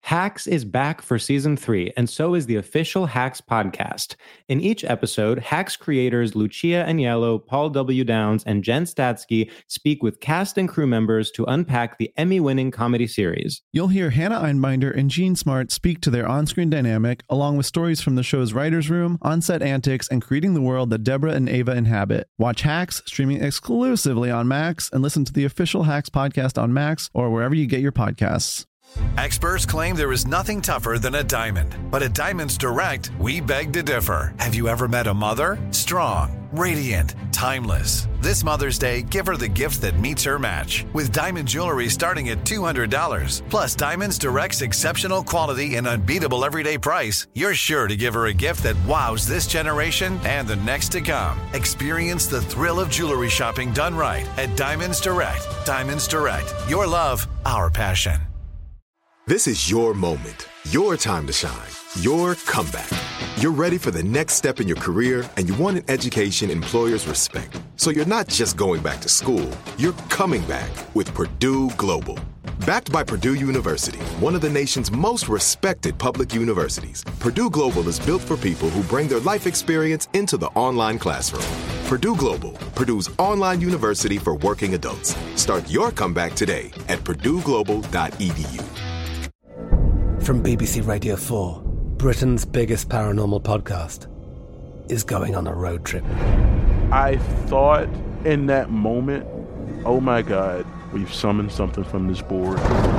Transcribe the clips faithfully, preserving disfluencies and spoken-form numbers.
Hacks is back for season three, and so is the official Hacks podcast. In each episode, Hacks creators Lucia Aniello, Paul W. Downs, and Jen Statsky speak with cast and crew members to unpack the Emmy-winning comedy series. You'll hear Hannah Einbinder and Gene Smart speak to their on-screen dynamic, along with stories from the show's writer's room, on-set antics, and creating the world that Deborah and Ava inhabit. Watch Hacks, streaming exclusively on Max, and listen to the official Hacks podcast on Max or wherever you get your podcasts. Experts claim there is nothing tougher than a diamond. But at Diamonds Direct, we beg to differ. Have you ever met a mother? Strong, radiant, timeless. This Mother's Day, give her the gift that meets her match. With diamond jewelry starting at two hundred dollars. Plus Diamonds Direct's exceptional quality and unbeatable everyday price, you're sure to give her a gift that wows this generation and the next to come. Experience the thrill of jewelry shopping done right at Diamonds Direct. Diamonds Direct. Your love, our passion. This is your moment, your time to shine, your comeback. You're ready for the next step in your career, and you want an education employers respect. So you're not just going back to school, you're coming back with Purdue Global. Backed by Purdue University, one of the nation's most respected public universities, Purdue Global is built for people who bring their life experience into the online classroom. Purdue Global, Purdue's online university for working adults. Start your comeback today at purdue global dot e d u. From B B C Radio four, Britain's biggest paranormal podcast is going on a road trip. I thought in that moment, oh my God, we've summoned something from this board.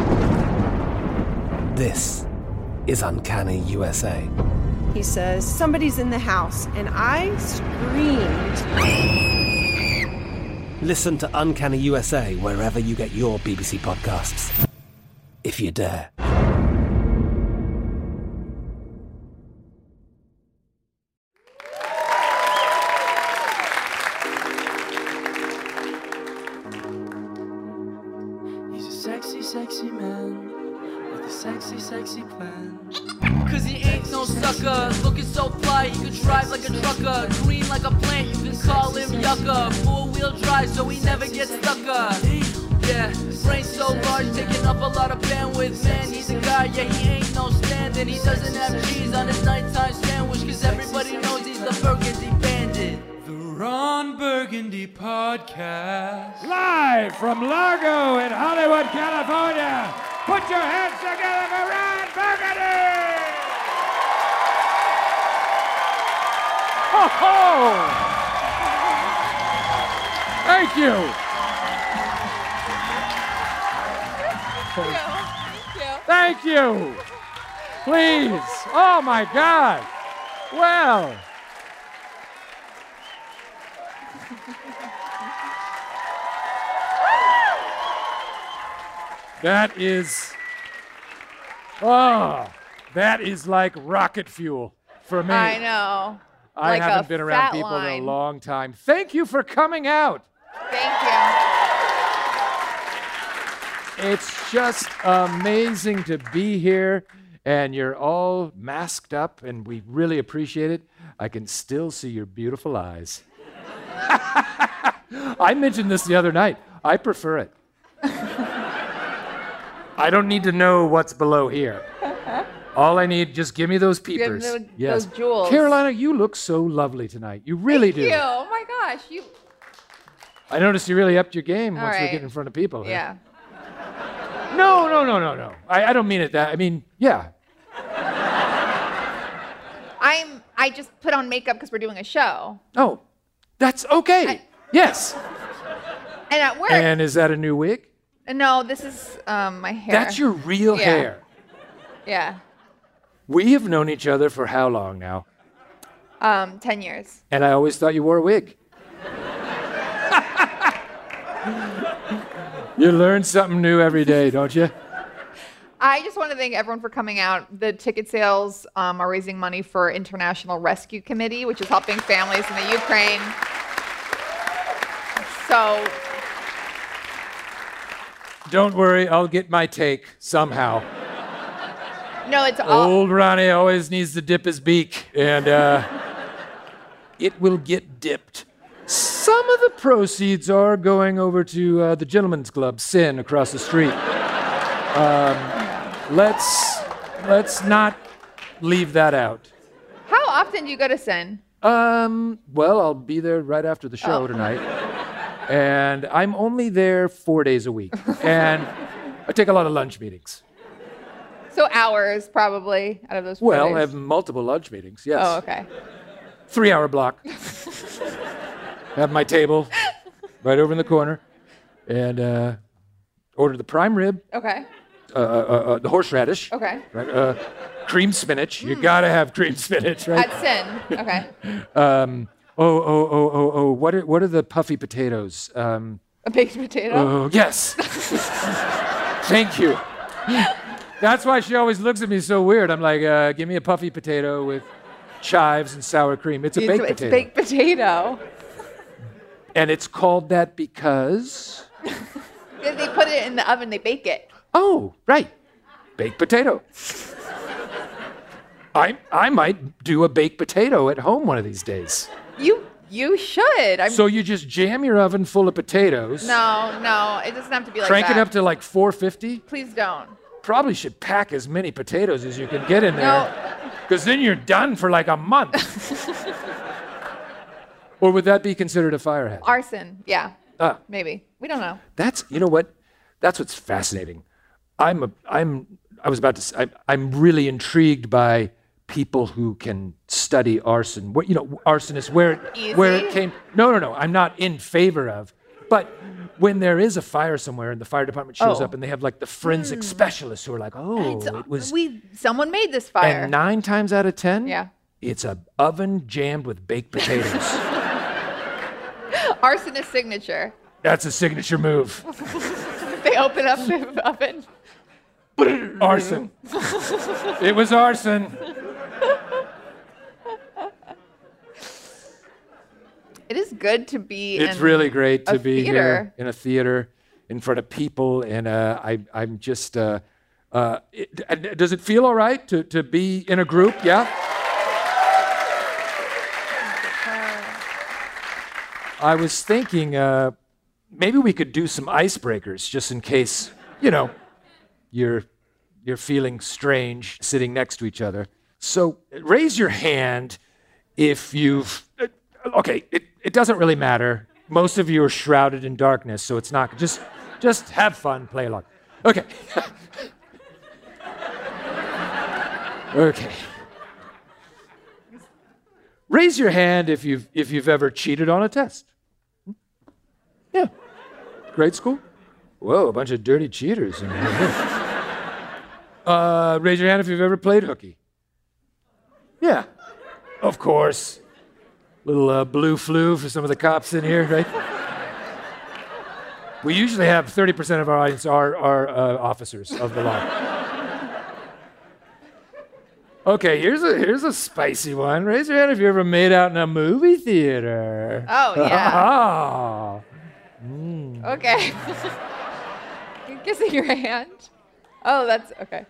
This is Uncanny U S A. He says, somebody's in the house, and I screamed. Listen to Uncanny U S A wherever you get your B B C podcasts, if you dare. Sexy man with a sexy, sexy plan. Cause he ain't no sucker, looking so fly, he can drive like a trucker. Green like a plant, you can call him yucca. Four-wheel drive so he never gets stucker. Yeah, brain so large, taking up a lot of bandwidth. Man, he's a guy, yeah, he ain't no stand-in. He doesn't have cheese on his nighttime sandwich, cause everybody knows he's the Burgundy Bandit. The Ron Burgundy Podcast. Live from Largo in Hollywood, California. Put your hands together for Ron Burgundy! Ho ho! Thank you. Thank you. Thank you. Please. Oh my God. Well. That is, oh, that is like rocket fuel for me. I know. I like haven't been around people line. in a long time. Thank you for coming out. Thank you. It's just amazing to be here, and you're all masked up, and we really appreciate it. I can still see your beautiful eyes. I mentioned this the other night. I prefer it. I don't need to know what's below here. All I need, just give me those peepers. Give me those, yes. those jewels. Carolina, you look so lovely tonight. You really Thank do. you. Oh my gosh, you. I noticed you really upped your game All once right. we get in front of people. Yeah. Huh? No, no, no, no, no. I, I don't mean it that. I mean, yeah. I'm. I just put on makeup because we're doing a show. Oh, that's okay. I, yes. And at work. And is that a new wig? No, this is um, my hair. That's your real yeah. hair. Yeah. We have known each other for how long now? Um, ten years. And I always thought you wore a wig. You learn something new every day, don't you? I just want to thank everyone for coming out. The ticket sales um, are raising money for International Rescue Committee, which is helping families in the Ukraine. So... Don't worry, I'll get my take somehow. No, it's all... Old Ronnie always needs to dip his beak, and uh, it will get dipped. Some of the proceeds are going over to uh, the Gentlemen's Club, Sin, across the street. Um, let's let's not leave that out. How often do you go to Sin? Um, well, I'll be there right after the show Oh. tonight. And I'm only there four days a week. And I take a lot of lunch meetings. So hours, probably, out of those four Well, days. I have multiple lunch meetings, yes. Oh, okay. Three-hour block. Have my table right over in the corner. And uh, order the prime rib, Okay. uh, uh, uh, the horseradish, Okay. right? Uh, cream spinach. You gotta have cream spinach, right? At Sin. Okay. Um, oh, oh, oh, oh, oh. What are what are the puffy potatoes? Um, A baked potato? oh, yes. Thank you. That's why she always looks at me so weird. I'm like, uh, give me a puffy potato with chives and sour cream. It's a baked it's potato. baked potato. And it's called that because. They they put it in the oven, they bake it. Oh, right. Baked potato. I I might do a baked potato at home one of these days. You you should. I'm, So you just jam your oven full of potatoes. No, no, it doesn't have to be like Crank that. it up to like four fifty. Please don't. Probably should pack as many potatoes as you can get in No. there. Because then you're done for like a month. Or would that be considered a fire hazard? Arson, yeah, Ah, maybe. We don't know. that's, you know what? That's what's fascinating. I'm, a, I'm, I was about to say, I'm, I'm really intrigued by people who can study arson. What, you know, arsonists, where it, where it Easy? came. No, no, no, I'm not in favor of. But when there is a fire somewhere and the fire department shows Oh. up and they have like the forensic specialists who are like, oh, It's- it was. we someone made this fire. And nine times out of ten, Yeah. it's a oven jammed with baked potatoes. Arsonist signature. That's a signature move. They open up the oven. Arson. It was arson. It is good to be It's in really great to a be theater. here in a theater in front of people, and uh, I, I'm just. Uh, uh, it, and does it feel all right to, to be in a group? Yeah. I was thinking uh, maybe we could do some icebreakers, just in case, you know, you're you're feeling strange sitting next to each other. So raise your hand if you've. Uh, okay, it, it doesn't really matter. Most of you are shrouded in darkness, so it's not. Just just have fun, play along. Okay. Okay. Raise your hand if you've if you've ever cheated on a test. Yeah. Grade school? Whoa, a bunch of dirty cheaters in here. uh, raise your hand if you've ever played hooky. Yeah. Of course. Little uh, blue flu for some of the cops in here, right? We usually have thirty percent of our audience are, are uh, officers of the law. Okay, here's a here's a spicy one. Raise your hand if you ever made out in a movie theater. Oh, yeah. Oh. Okay. You're kissing your hand. Oh, that's okay.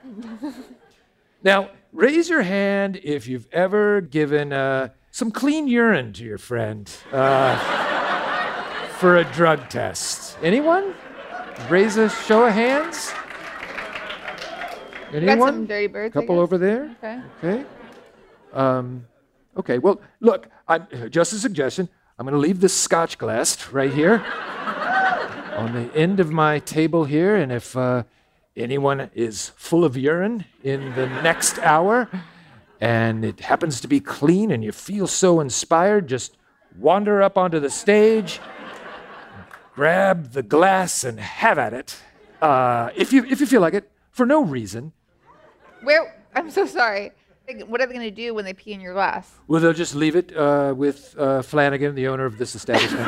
Now, raise your hand if you've ever given uh, some clean urine to your friend uh, for a drug test. Anyone? Raise a show of hands. Got Anyone? some dirty birds. I Couple guess. over there. Okay. Okay. Um, okay. Well, look. I'm just a suggestion. I'm going to leave this Scotch glass right here on the end of my table here, and if uh, anyone is full of urine in the next hour, and it happens to be clean, and you feel so inspired, just wander up onto the stage, grab the glass, and have at it. Uh, if you if you feel like it, for no reason. Where? I'm so sorry. Like, what are they going to do when they pee in your glass? Well, they'll just leave it uh, with uh, Flanagan, the owner of this establishment.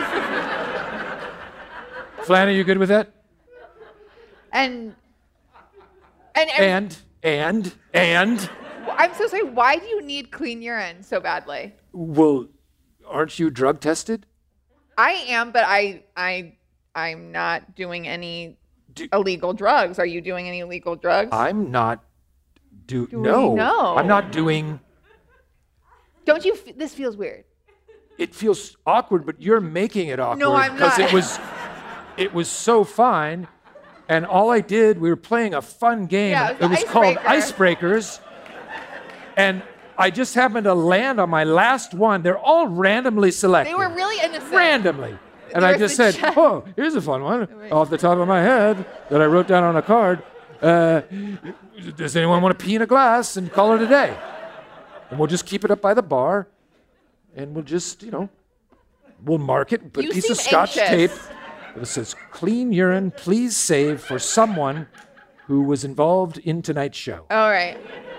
Flanagan, you good with that? And and, And, and, and, I'm so sorry. Why do you need clean urine so badly? well, aren't you drug tested? I am, but I I I'm not doing any Do- illegal drugs. Are you doing any illegal drugs? I'm not. Do, Do we no. know? I'm not doing. Don't you? F- this feels weird. It feels awkward, but you're making it awkward I'm because not. it was, it was so fine. And all I did, we were playing a fun game. Yeah, it was it was the called icebreaker. Icebreakers. And I just happened to land on my last one. They're all randomly selected. They were really innocent. Randomly. And They I were just said, suggest- oh, here's a fun one off the top of my head that I wrote down on a card. Uh, does anyone want to pee in a glass and call it a day? And we'll just keep it up by the bar, and we'll just, you know, we'll mark it, put You a piece of seem scotch anxious. tape that says, clean urine, please save for someone who was involved in tonight's show. All right.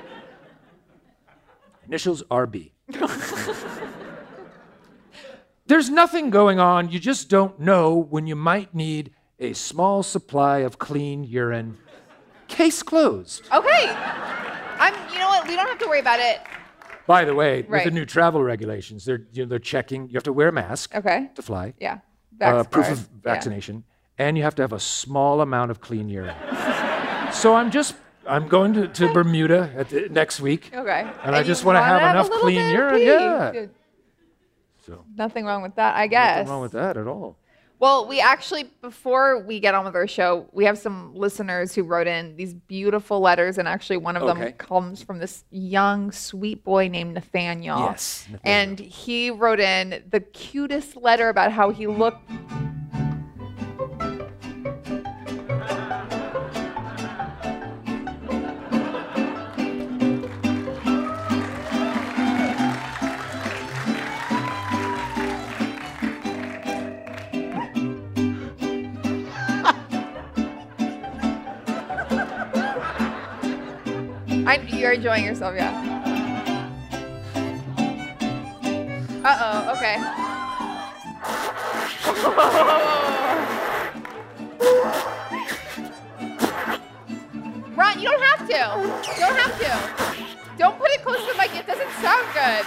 Initials R B. There's nothing going on. You just don't know when you might need a small supply of clean urine. Case closed. Okay. I'm. You know what? We don't have to worry about it. By the way, with Right. the new travel regulations, they're you know, they're checking. You have to wear a mask Okay. to fly. Yeah. Uh, Vax proof card. of vaccination, and you have to have a small amount of clean urine. So I'm just I'm going to, to Bermuda at the, next week. Yeah. Okay. And I you just wanna wanna have a enough little clean bit of urine, pee. yeah. Good. So Nothing wrong with that, I guess. nothing wrong with that at all. Well, we actually, before we get on with our show, we have some listeners who wrote in these beautiful letters, and actually one of Okay. them comes from this young, sweet boy named Nathaniel. Yes, Nathaniel. And he wrote in the cutest letter about how he looked. I, you're enjoying yourself, yeah. Uh-oh, okay. Ron, you don't have to. You don't have to. Don't put it close to the mic. It doesn't sound good.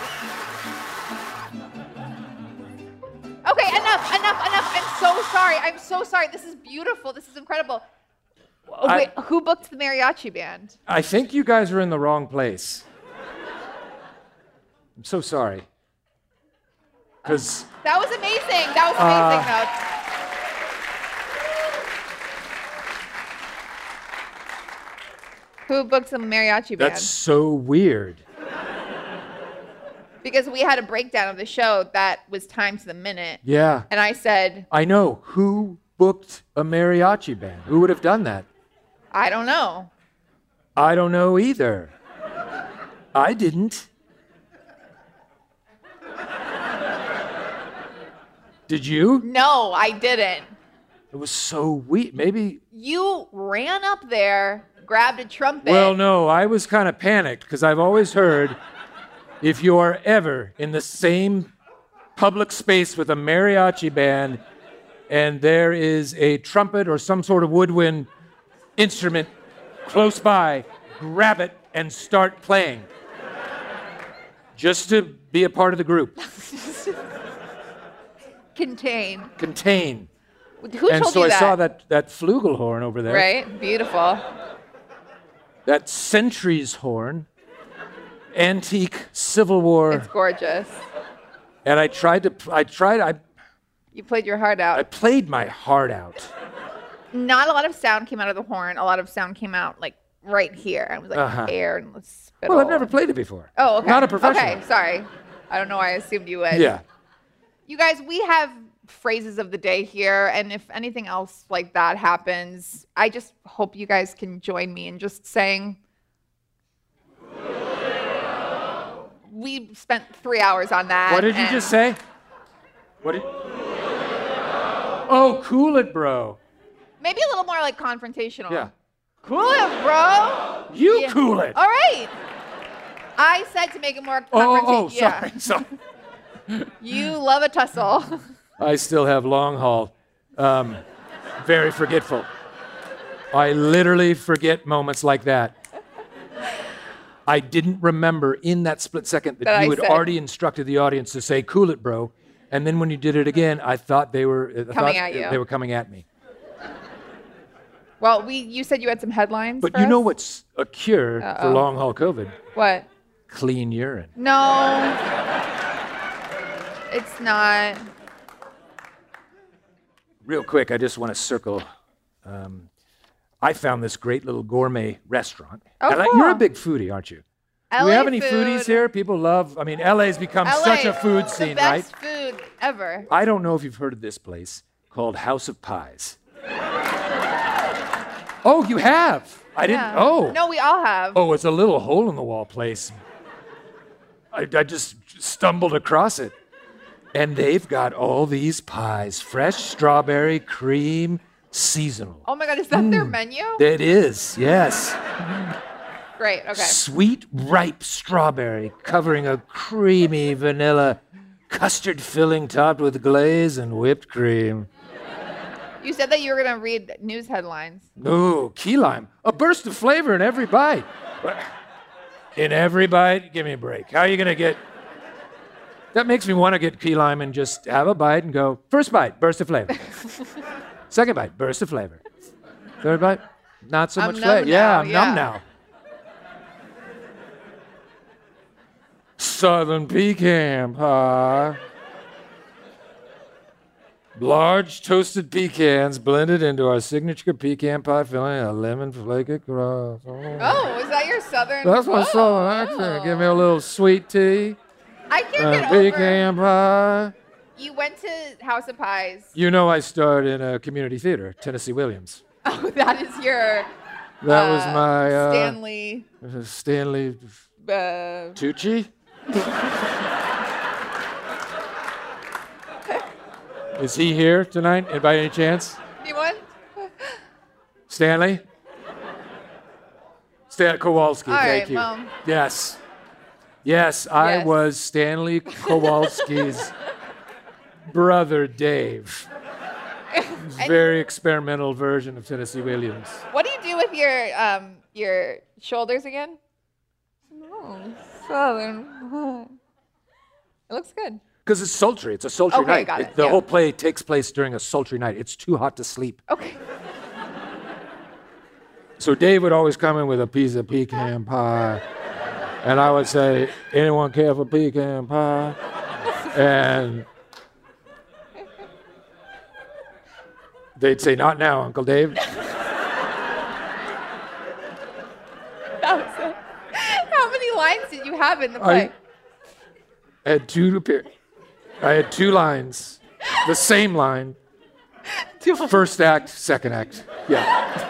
Okay, enough, enough, enough. I'm so sorry. I'm so sorry. This is beautiful. This is incredible. I- Wait, who booked the mariachi band? I think you guys are in the wrong place. I'm so sorry. Because That was amazing. That was amazing, though. Who booked the mariachi band? that's so weird. Because we had a breakdown of the show that was timed to the minute. Yeah. And I said, I know. Who booked a mariachi band? Who would have done that? I don't know. I don't know either. I didn't. Did you? No, I didn't. It was so weird. Maybe. You ran up there, grabbed a trumpet. Well, no, I was kind of panicked because I've always heard if you are ever in the same public space with a mariachi band and there is a trumpet or some sort of woodwind instrument close by, grab it and start playing. Just to be a part of the group. Contain. Contain. Who and told so you I that? saw that, that flugelhorn over there. Right? Beautiful. That sentry's horn. Antique Civil War. It's gorgeous. And I tried to, I tried, I, You played your heart out. I played my heart out. Not a lot of sound came out of the horn. A lot of sound came out like right here. I was like Uh-huh. air and let's spittle. Well, I've never played it before. Oh, okay. Not a professional. Okay, sorry. I don't know why I assumed you would. Yeah. You guys, we have phrases of the day here, and if anything else like that happens, I just hope you guys can join me in just saying. We spent three hours on that. What did you and just say? What did? Oh, cool it, bro. Maybe a little more like confrontational. Yeah. Cool it, bro. You Yeah. cool it. All right. I said to make it more Oh, confrontational. oh, oh, Yeah. sorry, sorry. You love a tussle. I still have long haul. Um, very forgetful. I literally forget moments like that. I didn't remember in that split second that, That you I had said. already instructed the audience to say, cool it, bro. And then when you did it again, I thought they were I Coming thought at you. they were coming at me. Well, we you said you had some headlines. But for you know us? what's a cure for Uh-oh. long haul COVID? What? Clean urine. No. It's not. Real quick, I just want to circle. Um, I found this great little gourmet restaurant. Oh, And I- cool. you're a big foodie, aren't you? Do L A we have any food. foodies here? People love, I mean, L A's become L A, such a food scene, the best right? food ever. I don't know if you've heard of this place called House of Pies. Oh, you have? I didn't, Yeah. oh. No, we all have. Oh, it's a little hole in the wall place. I, I just stumbled across it. And they've got all these pies, fresh strawberry, cream, seasonal. Oh my God, is that their menu? It is, yes. Great, okay. Sweet, ripe strawberry covering a creamy vanilla custard filling topped with glaze and whipped cream. You said that you were going to read news headlines. Ooh, key lime. A burst of flavor in every bite. In every bite? Give me a break. How are you going to get... That makes me want to get key lime and just have a bite and go, first bite, burst of flavor. Second bite, burst of flavor. Third bite, not so I'm much numb flavor. Yeah, now, I'm yeah. numb now. Southern pecan pie. Large toasted pecans blended into our signature pecan pie filling, a lemon flake crust. Oh, Oh, is that your southern? that's my Whoa. southern accent. Give me a little sweet tea. I can't and get over. pecan pie. You went to House of Pies. You know I starred in a community theater, Tennessee Williams. Oh, that is your That was uh, my uh, Stanley uh, Stanley uh, Tucci. Is he here tonight, uh, by any chance? anyone? Stanley? Stan Kowalski, All thank right, you. well. Yes. Yes, I Yes. was Stanley Kowalski's brother, Dave. Very experimental version of Tennessee Williams. What do you do with your um your shoulders again? Oh, southern. It looks good. Because it's sultry. It's a sultry Okay, night. got it, the yeah. whole play takes place during a sultry night. It's too hot to sleep. Okay. So Dave would always come in with a piece of pecan pie. And I would say, anyone care for pecan pie? And they'd say, not now, Uncle Dave. That was it. How many lines did you have in the play? I had two to appear. I had two lines. The same line. First act, second act. Yeah.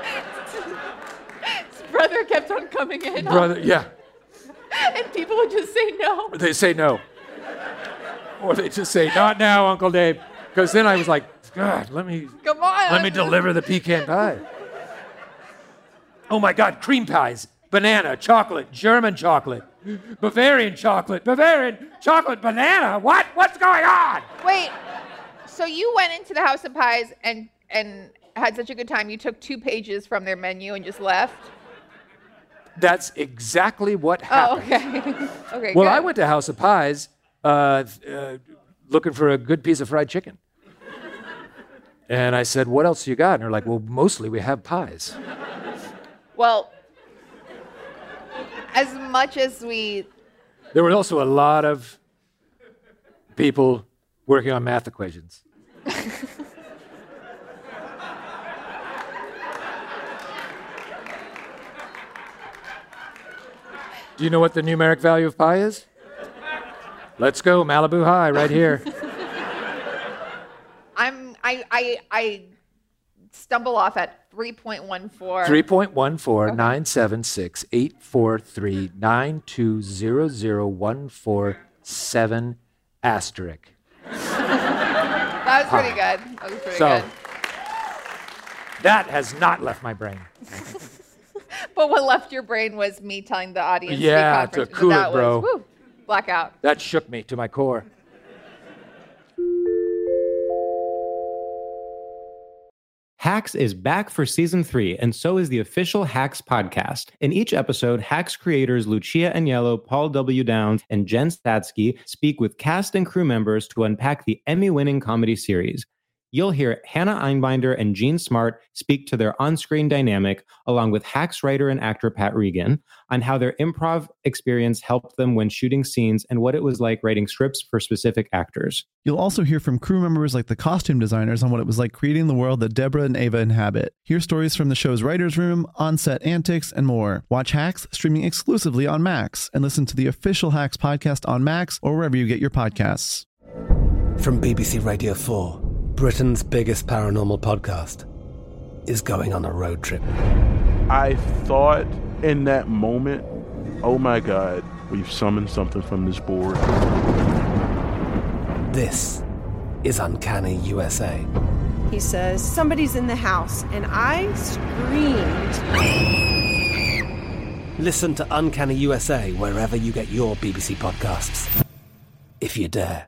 His brother kept on coming in. Brother, yeah. And people would just say no. They say no. Or they just say, not now, Uncle Dave. Because then I was like, God, let me Come on. let me deliver the pecan pie. Oh my God, cream pies, banana, chocolate, German chocolate, Bavarian chocolate, Bavarian chocolate, banana. What? What's going on? Wait. So you went into the House of Pies and and had such a good time. You took two pages from their menu and just left. That's exactly what Oh, happened. okay. okay. Well, good. I went to House of Pies uh, uh, looking for a good piece of fried chicken. And I said, what else you got? And they're like, well, mostly we have pies. Well, as much as we There were also a lot of people working on math equations. Do you know what the numeric value of pi is? Let's go, Malibu High, right here. I'm I I I stumble off at three point one four. three point one four nine seven six eight four three nine two zero zero one four seven asterisk. That was pretty good. That was pretty So good. that has not left my brain. But what left your brain was me telling the audience. Yeah, pre-conference to cool that it, bro. Was, woo, blackout. That shook me to my core. Hacks is back for season three, and so is the official Hacks podcast. In each episode, Hacks creators Lucia Agnello, Paul W. Downs, and Jen Statsky speak with cast and crew members to unpack the Emmy-winning comedy series. You'll hear Hannah Einbinder and Jean Smart speak to their on-screen dynamic, along with Hacks writer and actor Pat Regan, on how their improv experience helped them when shooting scenes and what it was like writing scripts for specific actors. You'll also hear from crew members like the costume designers on what it was like creating the world that Deborah and Ava inhabit. Hear stories from the show's writer's room, on-set antics, and more. Watch Hacks streaming exclusively on Max, and listen to the official Hacks podcast on Max or wherever you get your podcasts. From B B C Radio four, Britain's biggest paranormal podcast is going on a road trip. I thought in that moment, oh my God, we've summoned something from this board. This is Uncanny U S A. He says, somebody's in the house, and I screamed. Listen to Uncanny U S A wherever you get your B B C podcasts, if you dare.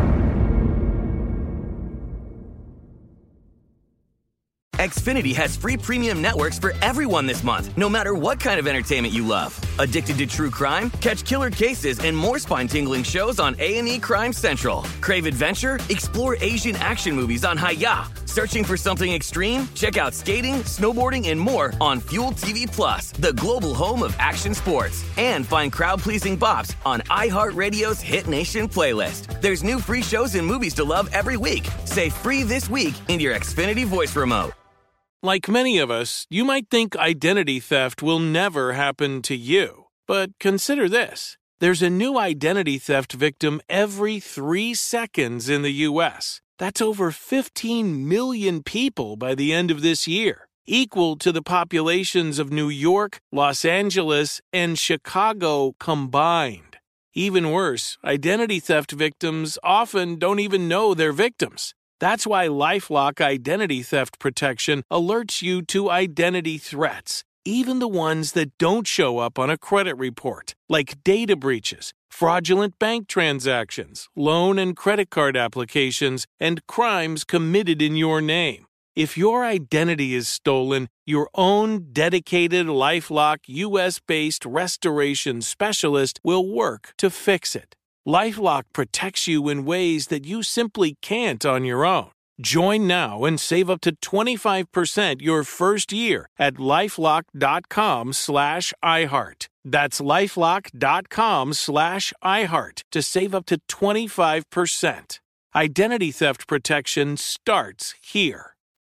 Xfinity has free premium networks for everyone this month, no matter what kind of entertainment you love. Addicted to true crime? Catch killer cases and more spine-tingling shows on A and E Crime Central. Crave adventure? Explore Asian action movies on Hi-Ya. Searching for something extreme? Check out skating, snowboarding, and more on Fuel T V Plus, the global home of action sports. And find crowd-pleasing bops on iHeartRadio's Hit Nation playlist. There's new free shows and movies to love every week. Say free this week in your Xfinity voice remote. Like many of us, you might think identity theft will never happen to you. But consider this. There's a new identity theft victim every three seconds in the U S. That's over fifteen million people by the end of this year, equal to the populations of New York, Los Angeles, and Chicago combined. Even worse, identity theft victims often don't even know they're victims. That's why LifeLock Identity Theft Protection alerts you to identity threats, even the ones that don't show up on a credit report, like data breaches, fraudulent bank transactions, loan and credit card applications, and crimes committed in your name. If your identity is stolen, your own dedicated LifeLock U S-based restoration specialist will work to fix it. LifeLock protects you in ways that you simply can't on your own. Join now and save up to twenty-five percent your first year at LifeLock.com slash iHeart. That's LifeLock.com slash iHeart to save up to twenty-five percent. Identity theft protection starts here.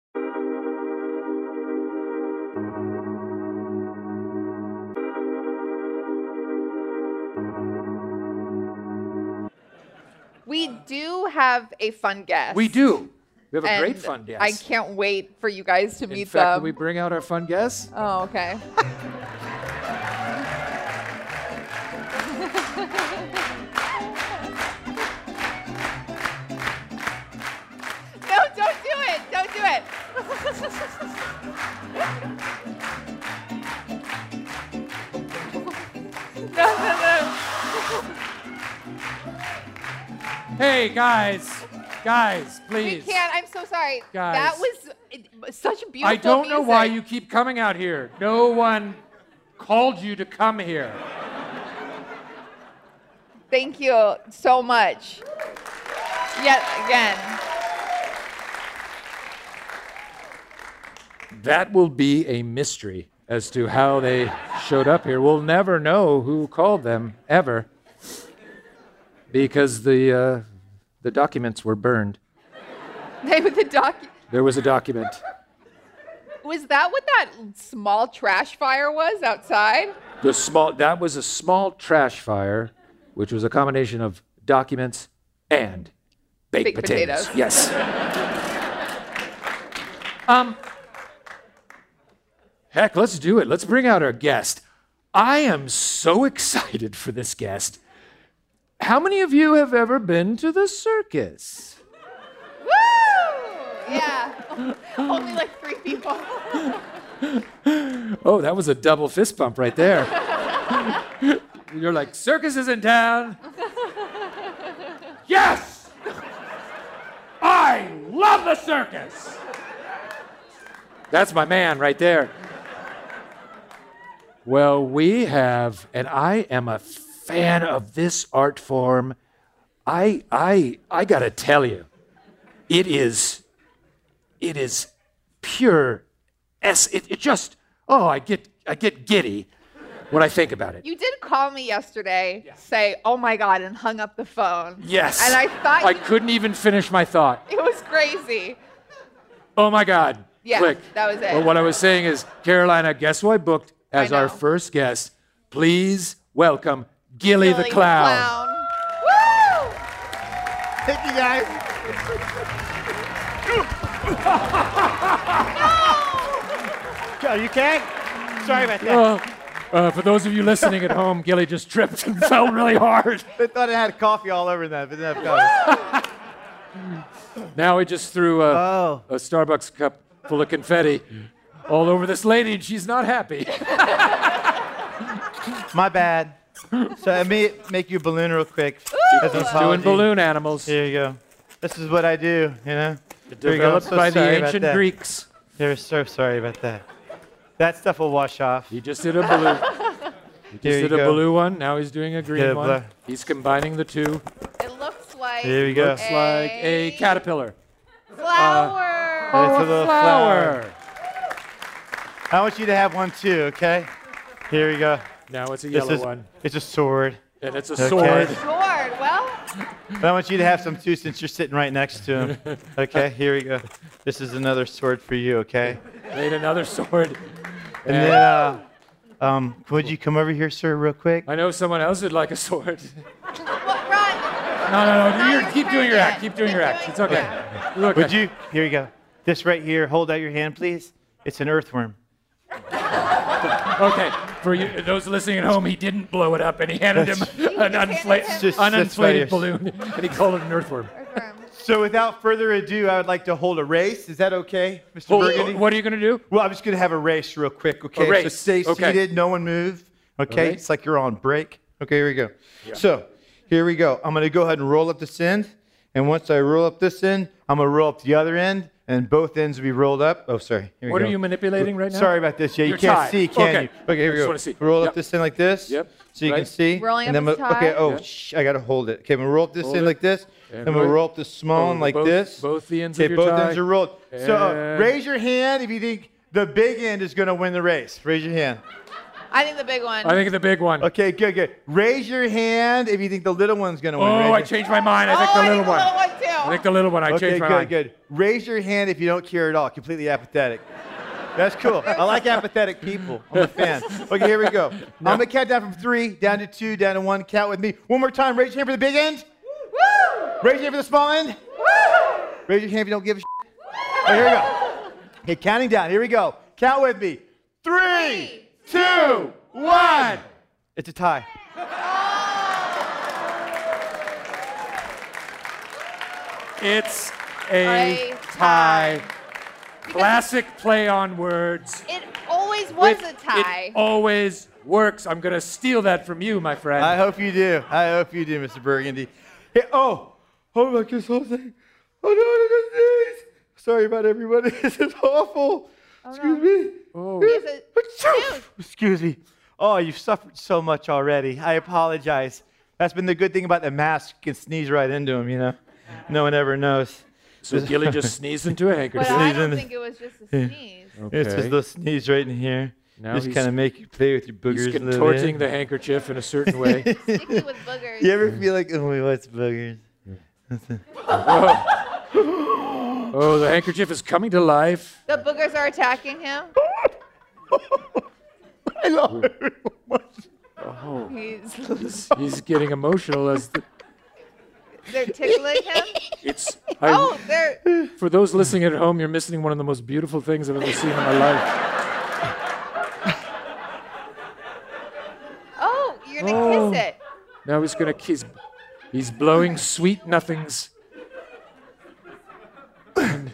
We do have a fun guest. We do. We have a and great fun guest. I can't wait for you guys to meet In fact, them. can we bring out our fun guest? Oh, okay. No, don't do it. Don't do it. No, no, no. Hey, guys. Guys, please. We can't. I'm so sorry. Guys. That was it, such beautiful I don't know music. why you keep coming out here. No one called you to come here. Thank you so much. Yet again. That will be a mystery as to how they showed up here. We'll never know who called them, ever, because the uh, the documents were burned. They were the doc. There was a document. Was that what that small trash fire was outside? The small that was a small trash fire, which was a combination of documents and baked, Baked potatoes. potatoes. Yes. um. Heck, let's do it. Let's bring out our guest. I am so excited for this guest. How many of you have ever been to the circus? Woo! Yeah. Only like three people. Oh, that was a double fist bump right there. You're like, circus is in town. Yes! I love the circus! That's my man right there. Well, we have, and I am a fan of this art form. I, I, I gotta tell you, it is it is pure S. It, it just, oh, I get, I get giddy when I think about it. You did call me yesterday, yeah. say, oh my God, and hung up the phone. Yes. And I thought I you... couldn't even finish my thought. It was crazy. Oh my God. Yeah, Click. That was it. Well, what I was saying is, Carolina, guess who I booked as I our first guest? Please welcome Gilly, Gilly the Clown. The clown. Woo! Thank you, guys. no! Are you okay? Sorry about that. Oh. Uh, for those of you listening at home, Gilly just tripped and fell really hard. They thought it had coffee all over that, but it didn't have coffee. Now he just threw a, oh. a Starbucks cup full of confetti all over this lady, and she's not happy. My bad. So let me make you a balloon real quick. As an He's doing balloon animals. Here you go. This is what I do, you know? Developed so by the ancient that. Greeks. They're so sorry about that. That stuff will wash off. He just did a blue. He just Here did you a go. blue one. Now he's doing a green Yeah, one. blah. He's combining the two. It looks like Here we go. Looks like a caterpillar. Flower. Uh, It's oh, a little flower. flower. I want you to have one too, okay? Here we go. Now it's a This yellow is, one. It's a sword. And it's a Okay. sword. Sword. Well. But I want you to have some too since you're sitting right next to him. Okay, here we go. This is another sword for you, okay? Made another sword. And then, uh, um, would you come over here, sir, real quick? I know someone else would like a sword. What, run. No, no, no. Not You're, your keep turn doing your yet. act. Keep doing Keep your act. doing- It's okay. yeah. It's okay. Would you? Here you go. This right here. Hold out your hand, please. It's an earthworm. Okay. For you, those listening at home, he didn't blow it up, and he handed him an, unfla- Just an sits by uninflated your- balloon, and he called it an earthworm. So without further ado, I would like to hold a race. Is that okay, Mister Hold- Burgundy? What are you going to do? Well, I'm just going to have a race real quick, okay? A race. So stay Okay. seated, no one move, okay? Okay. It's like you're on break. Okay, here we go. Yeah. So here we go. I'm going to go ahead and roll up this end, and once I roll up this end, I'm going to roll up the other end, and both ends will be rolled up. Oh, sorry. Here we What go. are you manipulating right now? Sorry about this. Yeah, you You're can't tied. see, can Okay. you? Okay, here I we just go. wanna see. Roll Yep. up this end like this. Yep. So you Right. can see. Rolling and up then his I'm- Okay. tie. Oh, Yep. shh, I got to hold it. Okay, I'm going to roll up this Hold end it. like this. And I'm going to roll- roll up this small Oh, one like both- this. both the ends Okay, of your both tie. ends are rolled. So uh, And- raise your hand if you think the big end is going to win the race. Raise your hand. I think the big one. I think the big one. Okay, good, good. Raise your hand if you think the little one's going to win. Oh, Raise I your- changed my mind. I think oh, the I little think one. the little one too. I think the little one. I Okay, changed my good, mind. good. Raise your hand if you don't care at all. Completely apathetic. That's cool. I like apathetic people. I'm a fan. Okay, here we go. I'm going to count down from three, down to two, down to one. Count with me. One more time. Raise your hand for the big end. Woo! Raise your hand for the small end. Woo! Raise your hand if you don't give a shit. Okay, here we go. Okay, counting down. Here we go. Count with me. Three, two, one. It's a tie. It's a A tie. Classic play on words. It always was It- a tie. It always works. I'm going to steal that from you, my friend. I hope you do. I hope you do, Mister Burgundy. Hey, oh, oh my goodness, whole thing. Oh no, I got sneeze. Sorry about everybody. This is awful. Excuse me. Oh. He has a tooth. Excuse me. Oh, you've suffered so much already. I apologize. That's been the good thing about the mask. You can sneeze right into them, you know. No one ever knows. So Gilly just sneezed into a But handkerchief. I Sneeze don't in think it was just a Yeah. sneeze. It's just Okay. a little sneeze right in here. Now just he's- kind of make you play with your boogers He's a little contorting bit. the handkerchief in a certain way. Sticky with boogers. You ever feel like, oh, wait, what's boogers? Oh, the handkerchief is coming to life. The boogers are attacking him. I love everyone. Oh, He's, he's getting emotional as the, they're tickling him. it's. I, Oh, they're. For those listening at home, you're missing one of the most beautiful things I've ever seen in my life. Oh, you're gonna Oh. kiss it. Now he's gonna kiss. He's blowing sweet nothings. And-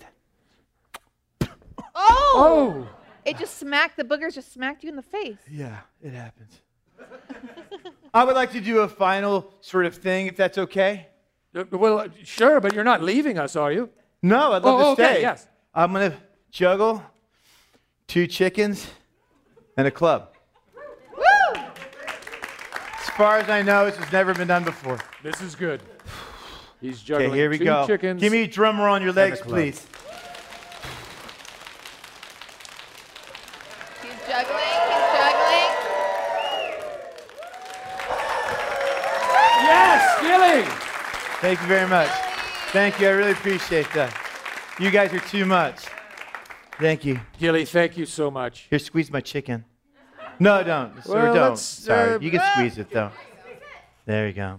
Oh! oh! It just smacked. The boogers just smacked you in the face. Yeah, it happens. I would like to do a final sort of thing, if that's okay. Uh, Well, uh, sure, but you're not leaving us, are you? No, I'd love Oh, to okay, stay. yes. I'm going to juggle two chickens and a club. Woo! As far as I know, this has never been done before. This is good. He's Okay, juggling here we two go. chickens. Give me a drummer on your legs, club. please. Gilly! Thank you very much. Thank you. I really appreciate that. You guys are too much. Thank you. Gilly, thank you so much. Here, squeeze my chicken. No, don't. Sir, Well, don't. let's, Sorry. uh, You can squeeze it, though. There you go.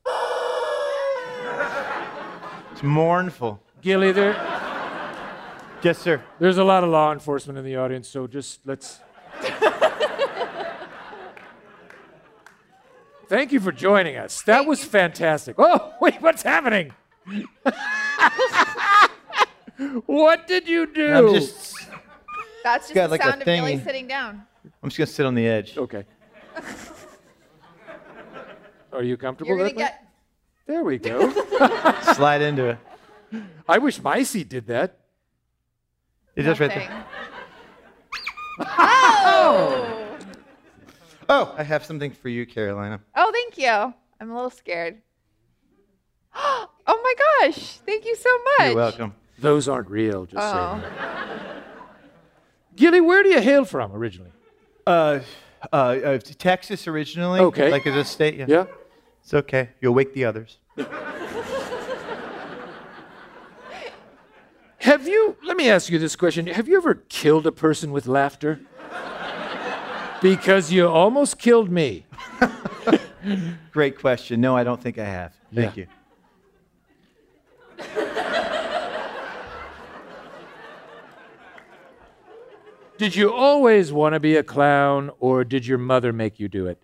It's mournful. Gilly, there, Yes, sir. there's a lot of law enforcement in the audience, so just let's... Thank you for joining us. That was fantastic. Oh, wait, what's happening? What did you do? I'm just, That's just got the like a sound of Gilly thingy. sitting down. I'm just going to sit on the edge. Okay. Are you comfortable? You're gonna that way? get. There we go. Slide into it. I wish my seat did that. It is right Nothing. there. Oh! Oh, I have something for you, Carolina. Oh, thank you. I'm a little scared. Oh my gosh! Thank you so much. You're welcome. Those aren't real, just Oh. saying. Gilly, where do you hail from originally? Uh, uh, uh, Texas originally. Okay. Like as a state, yeah. Yeah? It's okay. You'll wake the others. Have you, let me ask you this question. Have you ever killed a person with laughter? Because you almost killed me. Great question. No, I don't think I have. Thank Yeah. you. Did you always want to be a clown, or did your mother make you do it?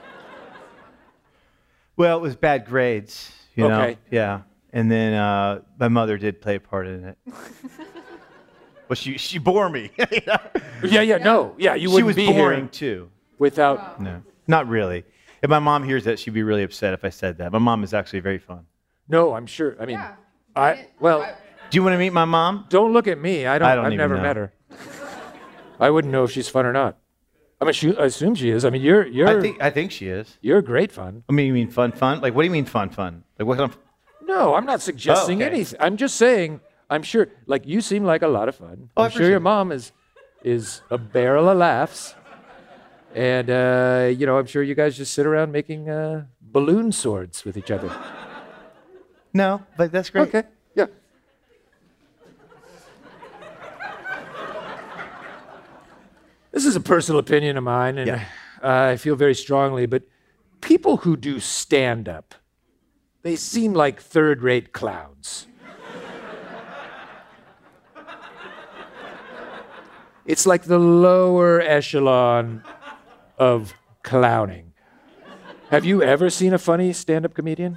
Well, it was bad grades, you know. Okay. Yeah. And then uh, my mother did play a part in it. Well, she she bore me. Yeah, yeah, no. Yeah, you she wouldn't was be boring here too. without... No, not really. If my mom hears that, she'd be really upset if I said that. My mom is actually very fun. No, I'm sure. I mean, I, well, Do you want to meet my mom? don't look at me. I don't, I don't I've even never know. met her. I wouldn't know if she's fun or not. I mean, she, I assume she is. I mean, you're, you're, I think I think she is. you're great fun. I mean, you mean fun, fun? Like, what do you mean fun, fun? Like, what kind of? No, I'm not suggesting Oh, okay. anything. I'm just saying, I'm sure, like, you seem like a lot of fun. Oh, I I'm sure your appreciate it. mom is is a barrel of laughs. And, uh, you know, I'm sure you guys just sit around making uh, balloon swords with each other. No, but that's great. Okay, yeah. This is a personal opinion of mine, and Yeah. uh, I feel very strongly, but people who do stand-up, they seem like third-rate clowns. It's like the lower echelon of clowning. Have you ever seen a funny stand-up comedian?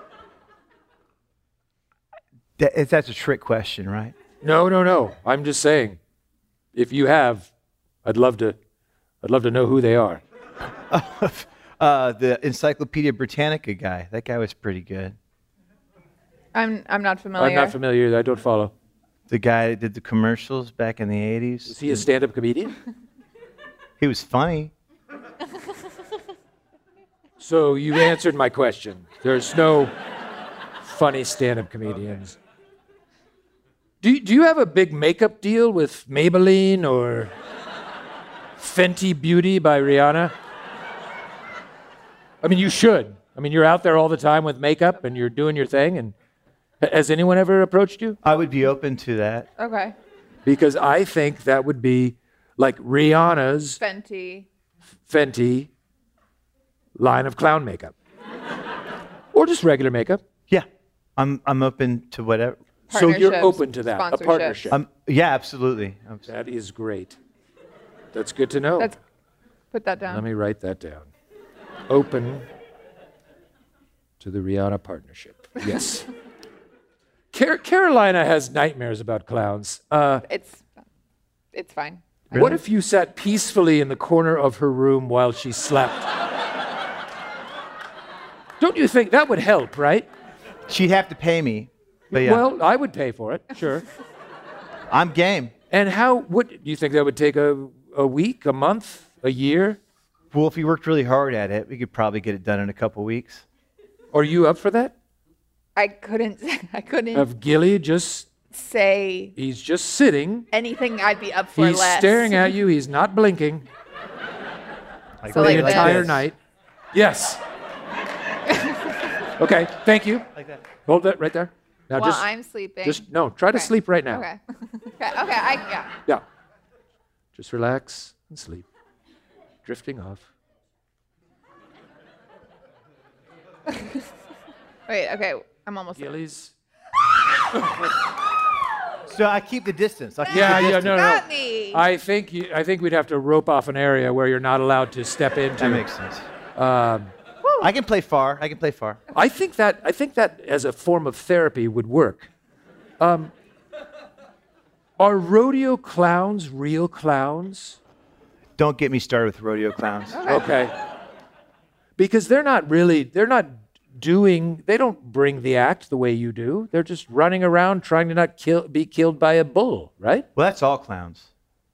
That, is- that's a trick question, right? No, no, no. I'm just saying, if you have, I'd love to, I'd love to know who they are. uh, the Encyclopedia Britannica guy. That guy was pretty good. I'm I'm not familiar. I'm not familiar. I don't follow. The guy that did the commercials back in the eighties. Is he a stand-up comedian? He was funny. So you answered my question. There's no funny stand-up comedians. Do you, do you have a big makeup deal with Maybelline or Fenty Beauty by Rihanna? I mean, you should. I mean, you're out there all the time with makeup and you're doing your thing. And has anyone ever approached you? I would be open to that. Okay. Because I think that would be like Rihanna's Fenty. Fenty line of clown makeup. Or just regular makeup. Yeah, I'm I'm open to whatever. So you're Partnerships, open to that, a sponsorship. partnership. Um, yeah, absolutely. That is great. That's good to know. That's put that down. Let me write that down. Open to the Rihanna partnership. Yes. Car- Carolina has nightmares about clowns. Uh, It's it's fine. What if you sat peacefully in the corner of her room while she slept? Don't you think that would help, right? She'd have to pay me, but yeah, Well, I would pay for it, sure. I'm game. And how would do you think that would take a, a week, a month, a year? Well, if we worked really hard at it, we could probably get it done in a couple weeks. Are you up for that? I couldn't I couldn't Have Gilly just, say he's just sitting. anything I'd be up for He's less. staring at you. He's not blinking So for like the entire this. night. Yes. Okay, thank you. Like that. Hold that right there. Now While just, I'm sleeping. Just no, try to Okay. sleep right now. Okay. okay. Okay. I yeah. Yeah. Just relax and sleep. Drifting off. Wait. Okay. I'm almost. Gillies. So I keep the distance. I keep Yeah, the yeah, distance. no, no. Got me. I think you, I think we'd have to rope off an area where you're not allowed to step into. That makes sense. Um, I can play far. I can play far. I think that I think that as a form of therapy would work. Um, are rodeo clowns real clowns? Don't get me started with rodeo clowns. Okay. Because they're not really, they're not doing, they don't bring the act the way you do. They're just running around trying to not kill, be killed by a bull, right? Well, that's all clowns.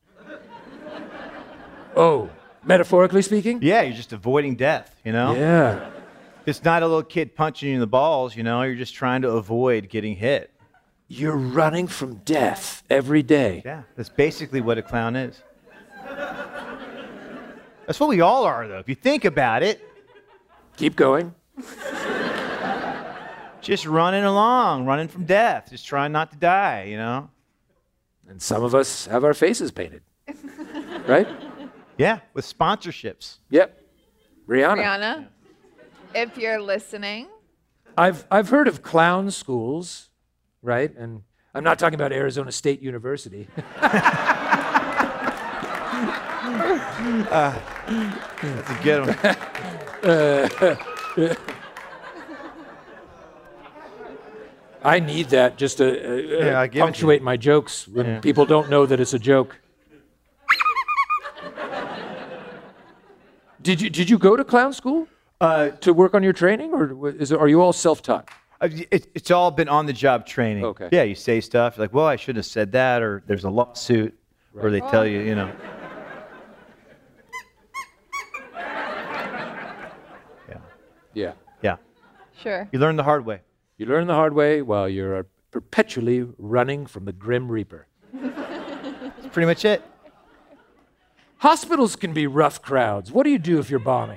Oh, metaphorically speaking? Yeah, you're just avoiding death, you know? Yeah. It's not a little kid punching you in the balls, you know? You're just trying to avoid getting hit. You're running from death every day. Yeah, that's basically what a clown is. That's what we all are, though. If you think about it, Keep going. just running along, running from death, just trying not to die, you know? And some of us have our faces painted. Right? Yeah, with sponsorships. Yep. Rihanna. Rihanna, if you're listening. I've I've heard of clown schools, right? And I'm not talking about Arizona State University. uh, that's a good one. uh, I need that just to uh, Yeah, I'll give it to punctuate you. my jokes when Yeah. people don't know that it's a joke. Did you did you go to clown school uh, to work on your training, or w- is it, are you all self-taught? Uh, It, it's all been on-the-job training. Okay. Yeah, you say stuff like, "Well, I shouldn't have said that," or "There's a lawsuit," or they tell you, you know. Yeah. Yeah. Sure. You learn the hard way. You learn the hard way while you're perpetually running from the Grim Reaper. That's pretty much it. Hospitals can be rough crowds. What do you do if you're bombing?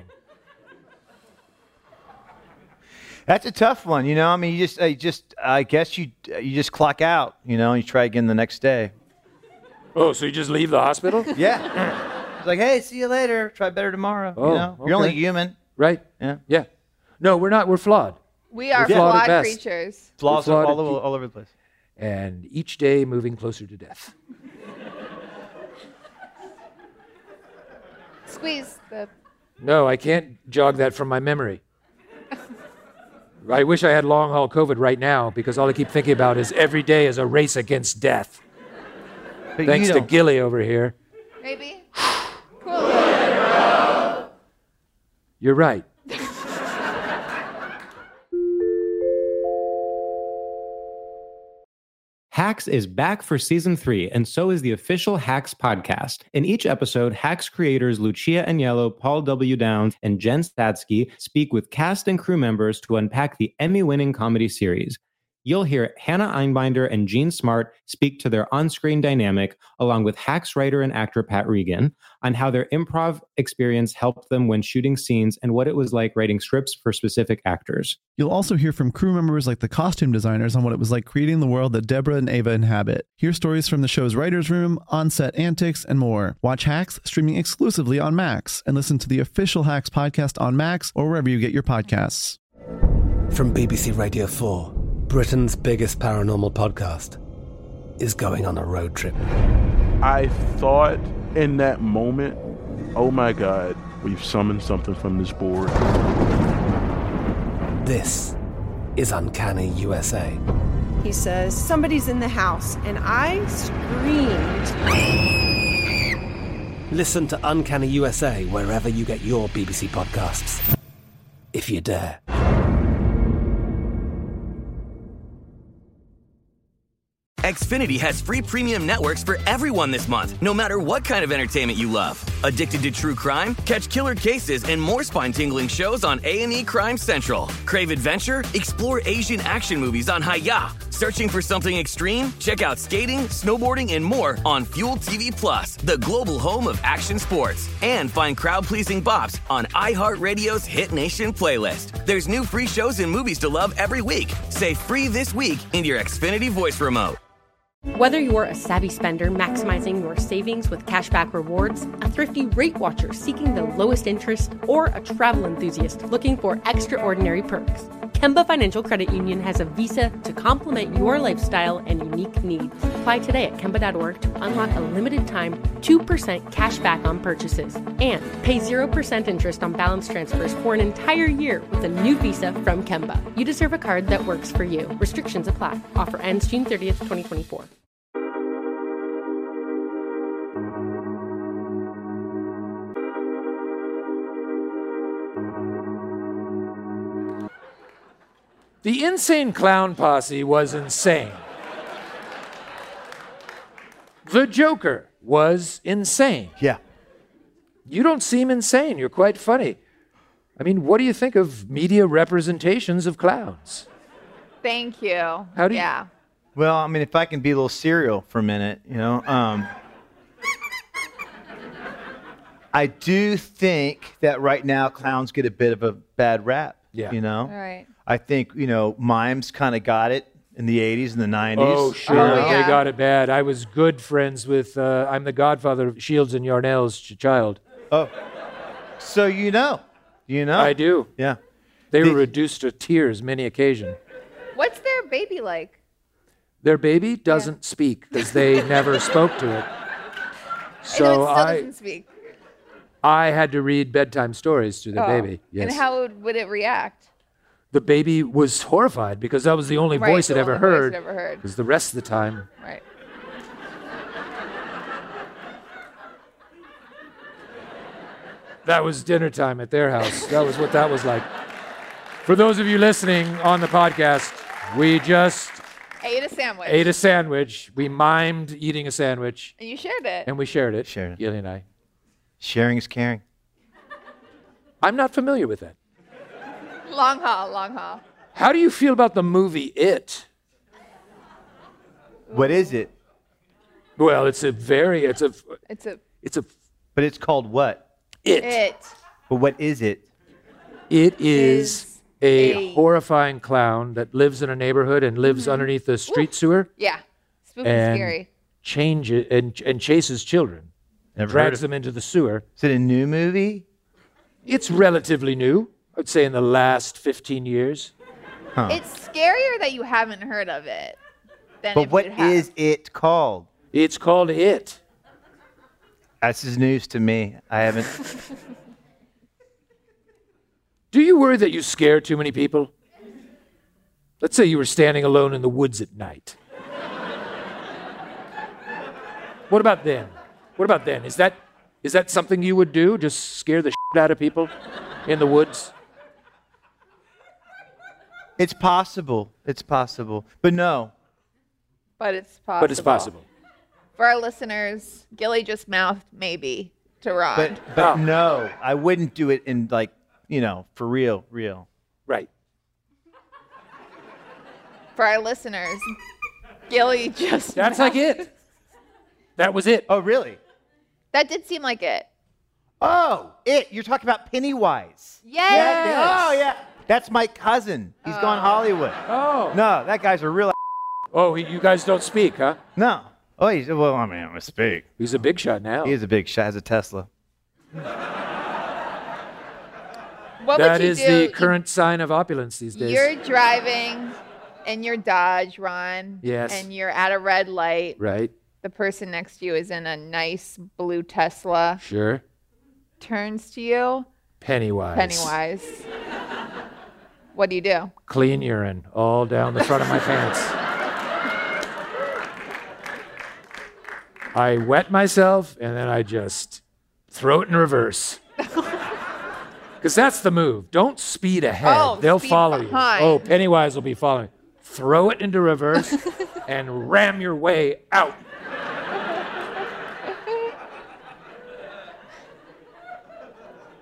That's a tough one, you know. I mean, you just, uh, just, I guess you, uh, you just clock out, you know, and you try again the next day. Oh, so you just leave the hospital? Yeah. It's like, hey, see you later. Try better tomorrow. Oh, you know, you're only okay. human. Right? Yeah. Yeah. No, we're not. We're flawed. We are We're flawed at flawed best. creatures. Flaws We're all, flawed all, at over, pe- all over the place. And each day moving closer to death. Squeeze the. No, I can't jog that from my memory. I wish I had long haul COVID right now because all I keep thinking about is every day is a race against death. But Thanks you to don't- Gilly over here. Maybe. Cool. You're right. Hacks is back for season three, and so is the official Hacks podcast. In each episode, Hacks creators Lucia Agnello, Paul W. Downs, and Jen Statsky speak with cast and crew members to unpack the Emmy-winning comedy series. You'll hear Hannah Einbinder and Jean Smart speak to their on-screen dynamic, along with Hacks writer and actor Pat Regan, on how their improv experience helped them when shooting scenes and what it was like writing scripts for specific actors. You'll also hear from crew members like the costume designers on what it was like creating the world that Deborah and Ava inhabit. Hear stories from the show's writer's room, on-set antics, and more. Watch Hacks streaming exclusively on Max, and listen to the official Hacks podcast on Max or wherever you get your podcasts. From B B C Radio four, Britain's biggest paranormal podcast is going on a road trip. I thought in that moment, oh my God, we've summoned something from this board. This is Uncanny U S A. He says, somebody's in the house, and I screamed. Listen to Uncanny U S A wherever you get your B B C podcasts, if you dare. Xfinity has free premium networks for everyone this month, no matter what kind of entertainment you love. Addicted to true crime? Catch killer cases and more spine-tingling shows on A and E Crime Central. Crave adventure? Explore Asian action movies on Hi-Ya. Searching for something extreme? Check out skating, snowboarding, and more on Fuel T V Plus, the global home of action sports. And find crowd-pleasing bops on iHeartRadio's Hit Nation playlist. There's new free shows and movies to love every week. Say free this week in your Xfinity voice remote. Whether you're a savvy spender maximizing your savings with cashback rewards, a thrifty rate watcher seeking the lowest interest, or a travel enthusiast looking for extraordinary perks, Kemba Financial Credit Union has a visa to complement your lifestyle and unique needs. Apply today at Kemba dot org to unlock a limited-time two percent cash back on purchases and pay zero percent interest on balance transfers for an entire year with a new visa from Kemba. You deserve a card that works for you. Restrictions apply. Offer ends June thirtieth, twenty twenty-four. The Insane Clown Posse was insane. The Joker was insane. Yeah. You don't seem insane. You're quite funny. I mean, what do you think of media representations of clowns? Thank you. How do you- Yeah. Well, I mean, if I can be a little serial for a minute, you know, um, I do think that right now clowns get a bit of a bad rap. Yeah. You know? All right. I think, you know, mimes kind of got it in the eighties and the nineties. Oh, sure. you know? They got it bad. I was good friends with, uh, I'm the godfather of Shields and Yarnell's ch- child. Oh. So you know. You know? I do. Yeah. They The- were reduced to tears many occasion. What's their baby like? Their baby doesn't speak because they never spoke to it. I know So it still I, doesn't speak. I had to read bedtime stories to the Oh. baby. Yes. And how would, would it react? The baby was horrified because that was the only Right, voice the it ever only voice heard. it ever heard. Because the rest of the time, Right. that was dinner time at their house. That was what that was like. For those of you listening on the podcast, we just Ate a sandwich. ate a sandwich. We mimed eating a sandwich, And you shared it. and we shared it. Shared it. Gilly and I. Sharing is caring. I'm not familiar with that. Long haul, long haul. How do you feel about the movie It? What is it? Well, it's a very, it's a, It's a it's a, But it's called what? It. it. But what is it? It is a, a- horrifying clown that lives in a neighborhood and lives underneath the street sewer Yeah. Spooky and scary. change it and, and chases children, Never heard drags of- them into the sewer. Is it a new movie? It's relatively new. I would say in the last fifteen years. Huh. It's scarier that you haven't heard of it than But if what you have. is it called? It's called It. This is news to me. I haven't. Do you worry that you scare too many people? Let's say you were standing alone in the woods at night. What about then? What about then? Is that is that something you would do? Just scare the shit out of people in the woods? It's possible. It's possible. But no. But it's possible. But it's possible. For our listeners, Gilly just mouthed maybe to Ron. But but no. I wouldn't do it in like, you know, for real, real. Right. For our listeners, Gilly just That's like mouthed- it. That was it. Oh, really? That did seem like it. Oh, it. You're talking about Pennywise. Yes. Yeah, oh, yeah. That's my cousin. He's gone Hollywood. Oh. No, that guy's a real. Oh, he- you guys don't speak, huh? No. Oh, he's well. I mean, I'm gonna speak. He's a big shot now. He is a big shot. Has a Tesla. What That would you is do? the current sign of opulence these days. You're driving in your Dodge, Ron. Yes. And you're at a red light. Right. The person next to you is in a nice blue Tesla. Sure. Turns to you. Pennywise. Pennywise. What do you do? Clean urine all down the front of my pants. I wet myself and then I just throw it in reverse. Because that's the move. Don't speed ahead. Oh, They'll speed follow behind. you. Oh, Pennywise will be following. Throw it into reverse and ram your way out.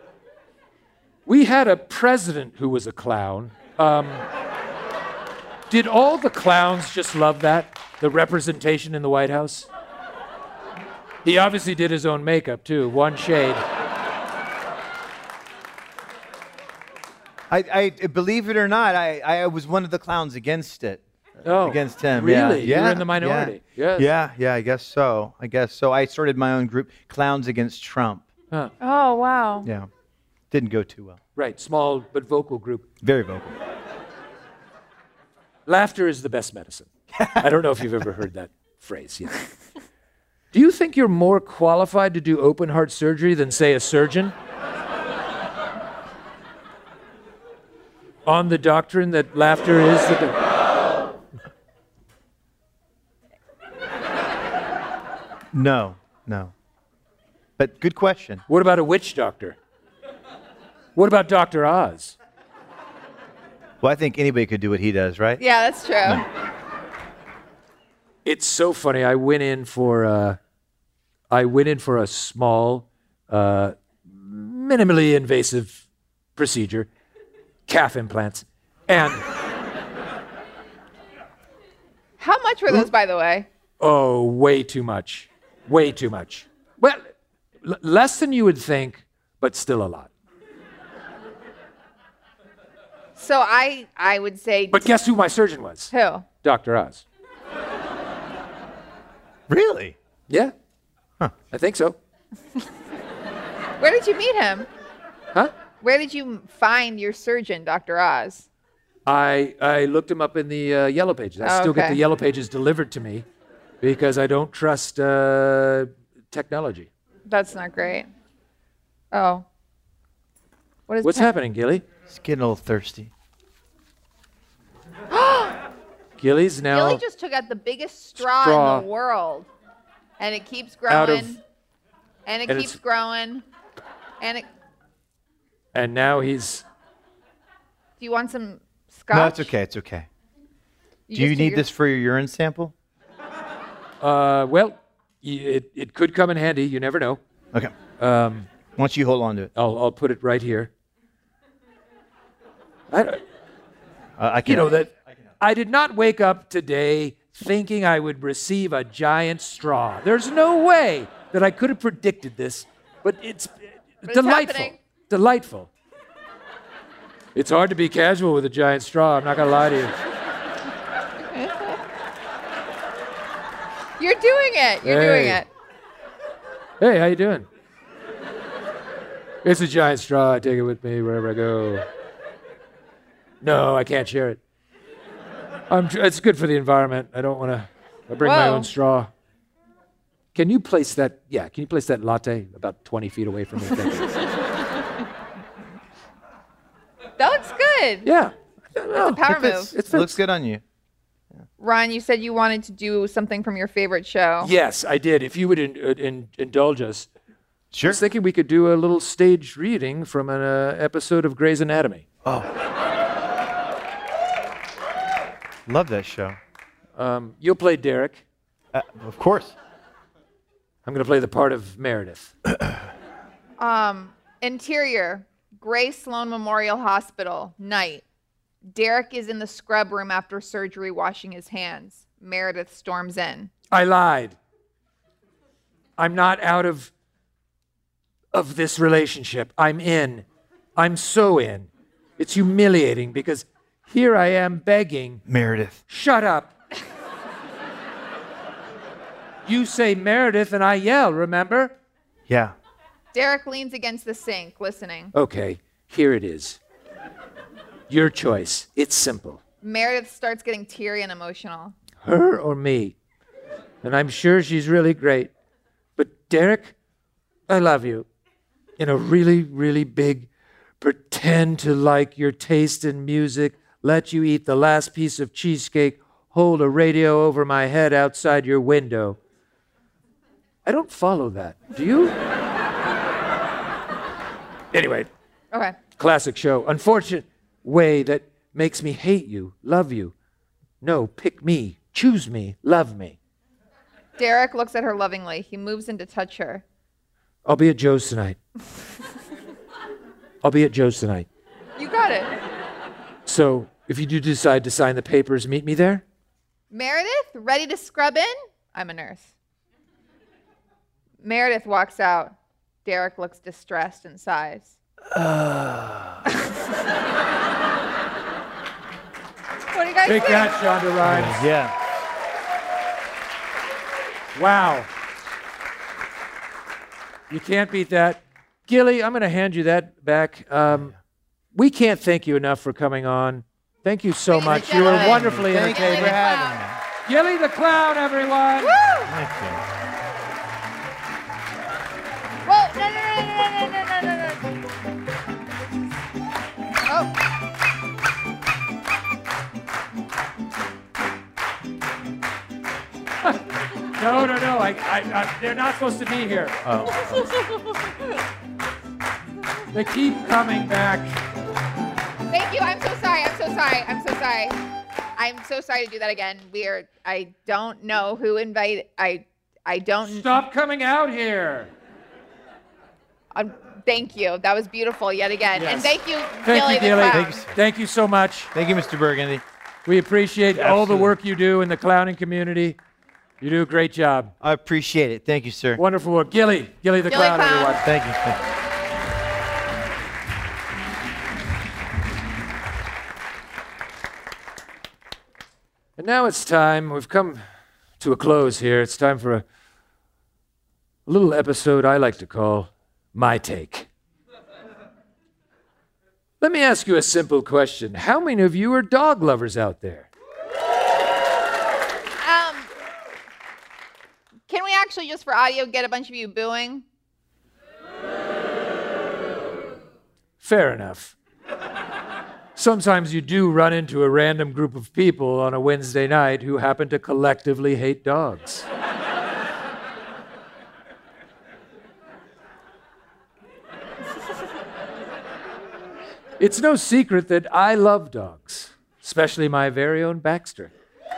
We had a president who was a clown. Um, Did all the clowns just love that? The representation in the White House? He obviously did his own makeup, too. One shade. I, I believe it or not, I, I was one of the clowns against it. Oh, against him. really? Yeah. You were yeah, in the minority. Yeah. Yes. yeah, yeah, I guess so. I guess so. I started my own group, Clowns Against Trump. Huh. Oh, wow. Yeah. Didn't go too well. Right, small but vocal group. Very vocal. Laughter is the best medicine. I don't know if you've ever heard that phrase yet. Do you think you're more qualified to do open heart surgery than, say, a surgeon? On the doctrine that laughter is the... No, no. But good question. What about a witch doctor? What about Doctor Oz? Well, I think anybody could do what he does, right? Yeah, that's true. It's so funny. I went in for uh, I went in for a small, uh, minimally invasive procedure, calf implants, and How much were those, by the way? oh, way too much, way too much. Well, l- less than you would think, but still a lot. So I, I would say. But guess who my surgeon was? Who? Doctor Oz. Really? Yeah. Huh. I think so. Where did you meet him? Huh? Where did you find your surgeon, Doctor Oz? I I looked him up in the uh, Yellow Pages. I Oh, still get okay. the Yellow Pages delivered to me because I don't trust uh, technology. That's not great. Oh. What is What's Pe- happening, Gilly? It's getting a little thirsty. Gilly's now Billy just took out the biggest straw, Straw. in the world, and it keeps Out growing, of- and it and keeps it's- growing, and it. and now he's Do you want some scotch? No, it's okay. It's okay. You Do you just need your- this for your urine sample? uh well, y- it it could come in handy. You never know. Okay. Um, Why don't you hold on to it? I'll I'll put it right here. I don't- Uh, I can. you know that I did not wake up today thinking I would receive a giant straw. There's no way that I could have predicted this, but it's But it's delightful. happening. Delightful. It's hard to be casual with a giant straw. I'm not gonna lie to you. You're doing it. You're doing Hey. it. Hey, how you doing? It's a giant straw. I take it with me wherever I go. No, I can't share it. I'm, tr- it's good for the environment. I don't want to. I bring my Whoa. own straw. Can you place that? Yeah, can you place that latte about twenty feet away from me? Thank you. That looks good. Yeah. That's a power It fits. move. It looks good on you. Ron, you said you wanted to do something from your favorite show. Yes, I did. If you would in, uh, in, indulge us. Sure. I was thinking we could do a little stage reading from an uh, episode of Grey's Anatomy. Oh. Love that show. Um, you'll play Derek. Uh, of course. I'm going to play the part of Meredith. Um, interior, Gray Sloan Memorial Hospital, night. Derek is in the scrub room after surgery washing his hands. Meredith storms in. I lied. I'm not out of of this relationship. I'm in. I'm so in. It's humiliating because here I am begging. Meredith. Shut up. You say Meredith and I yell, remember? Yeah. Derek leans against the sink, listening. Okay, here it is. Your choice. It's simple. Meredith starts getting teary and emotional. Her or me. And I'm sure she's really great. But Derek, I love you. In a really, really big, pretend to like your taste in music, let you eat the last piece of cheesecake, hold a radio over my head outside your window. I don't follow that. Do you? Anyway, Okay. classic show. Unfortunate way that makes me hate you, love you. No, pick me, choose me, love me. Derek looks at her lovingly. He moves in to touch her. I'll be at Joe's tonight. I'll be at Joe's tonight. You got it. So If you do decide to sign the papers, meet me there. Meredith, ready to scrub in? I'm a nurse. Meredith walks out. Derek looks distressed and sighs. Uh. What do you guys Take think? that, Shonda Rhimes. Yeah. Wow. You can't beat that. Gilly, I'm going to hand you that back. Um, we can't thank you enough for coming on. Thank you so Ladies and much. You were gentlemen, wonderfully Thank you entertaining. for having me. Gilly the Clown, everyone. Woo! Thank you. Whoa, no, no, no, no, no, no, no, no. Oh. No, no, no. I, I, I, they're not supposed to be here. Oh. They keep coming back. Thank you. I'm so sorry. I'm so sorry. I'm so sorry. I'm so sorry to do that again. We are. I don't know who invited. I. I don't. Stop coming out here. Um, thank you. That was beautiful yet again. Yes. And thank you, Thank Gilly you, the Gilly. Clown. Thank you, Thank you so much. Thank you, Mister Burgundy. We appreciate all the Absolutely. work you do in the clowning community. You do a great job. I appreciate it. Thank you, sir. Wonderful work. Gilly. Gilly the Gilly Clown, Clown. everyone. Thank you. Thank you. And now it's time. We've come to a close here. It's time for a, a little episode I like to call My Take. Let me ask you a simple question. How many of you are dog lovers out there? Um, can we actually, just for audio, get a bunch of you booing? Fair enough. Sometimes you do run into a random group of people on a Wednesday night who happen to collectively hate dogs. It's no secret that I love dogs, especially my very own Baxter.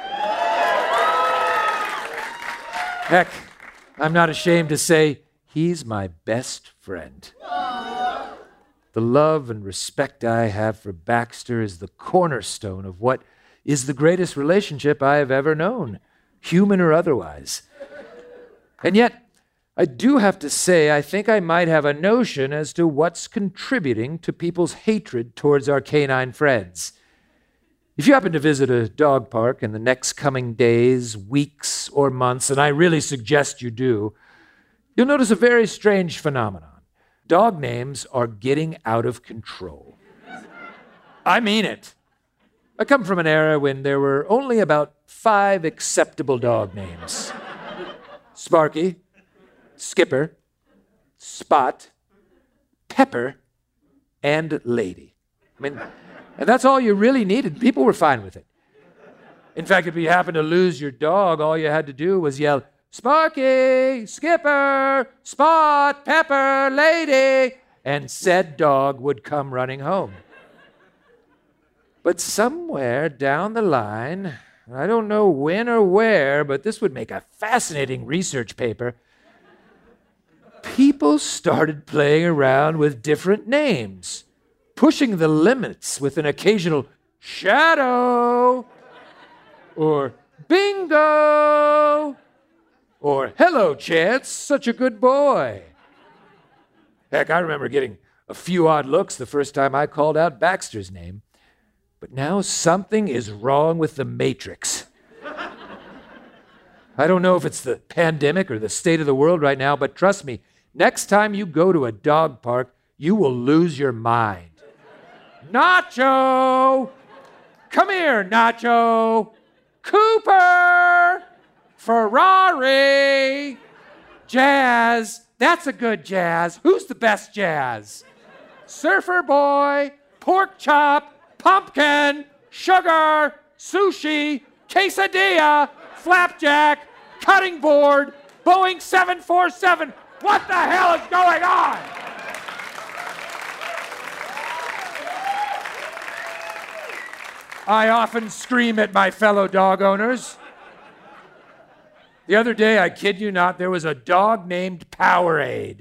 Heck, I'm not ashamed to say he's my best friend. The love and respect I have for Baxter is the cornerstone of what is the greatest relationship I have ever known, human or otherwise. And yet, I do have to say, I think I might have a notion as to what's contributing to people's hatred towards our canine friends. If you happen to visit a dog park in the next coming days, weeks, or months, and I really suggest you do, you'll notice a very strange phenomenon. Dog names are getting out of control. I mean it. I come from an era when there were only about five acceptable dog names. Sparky, Skipper, Spot, Pepper, and Lady. I mean, and that's all you really needed. People were fine with it. In fact, if you happened to lose your dog, all you had to do was yell, Sparky, Skipper, Spot, Pepper, Lady, and said dog would come running home. But somewhere down the line, I don't know when or where, but this would make a fascinating research paper, people started playing around with different names, pushing the limits with an occasional Shadow, or Bingo, or hello, Chance, such a good boy. Heck, I remember getting a few odd looks the first time I called out Baxter's name. But now something is wrong with the Matrix. I don't know if it's the pandemic or the state of the world right now, but trust me, next time you go to a dog park, you will lose your mind. Nacho! Come here, Nacho! Cooper! Ferrari! Jazz! That's a good Jazz. Who's the best Jazz? Surfer Boy, Pork Chop, Pumpkin, Sugar, Sushi, Quesadilla, Flapjack, Cutting Board, Boeing seven forty-seven. What the hell is going on? I often scream at my fellow dog owners. The other day, I kid you not, there was a dog named Powerade.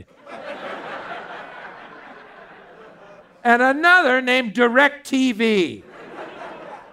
And another named DirecTV.